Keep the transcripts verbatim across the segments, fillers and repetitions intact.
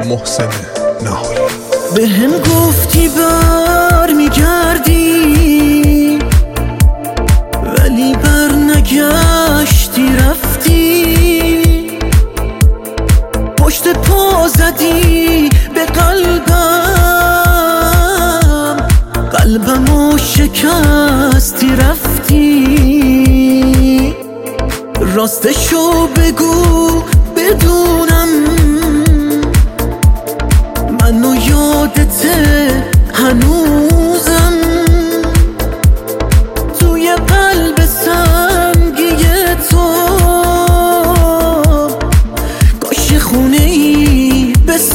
محسن نهاری. به هم گفتی بر میگردی ولی بر نگشتی رفتی، پشت پا زدی به قلبم، قلبمو شکستی رفتی. راستشو بگو بدونم منو یادته هنوزم، توی قلب سنگی تو کاش خونه ای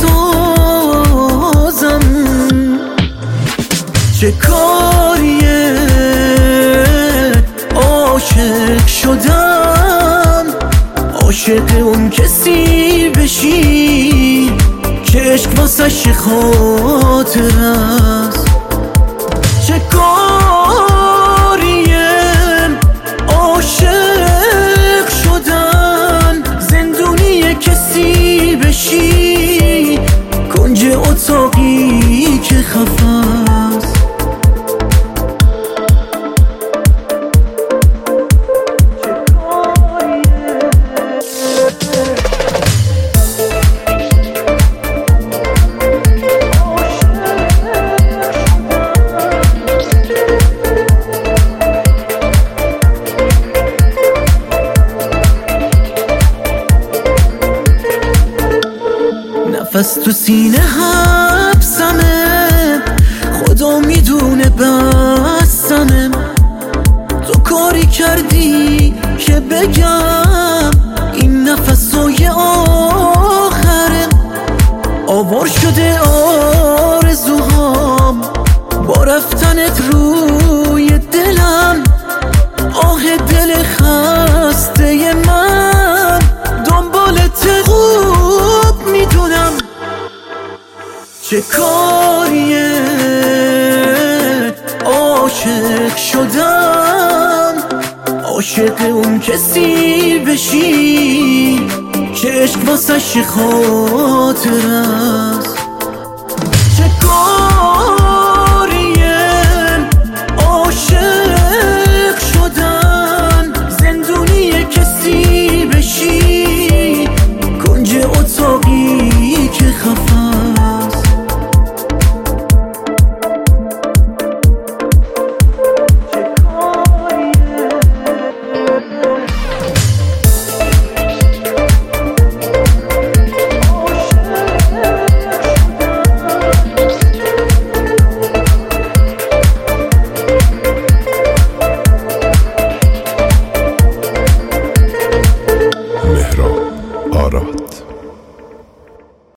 بسازم. چه کاریه عاشق شدم، عاشق اون کسی بشی که عشق واسش خاطر است. چه کاریه عاشق شدن، زندونی کسی بشی کنج اتاقی که خفه است. نفس تو سینه حبسمه، خدا میدونه بستمه. تو کاری کردی که بگم این نفسای آخره، آوار شده آرزوهام با رفتنت روی دلم. آه دل خسته من دنبالت خوب میدونم. چه کاریه عاشق شدم، عاشق اون کسی بشی که عشق واسش خاطر است.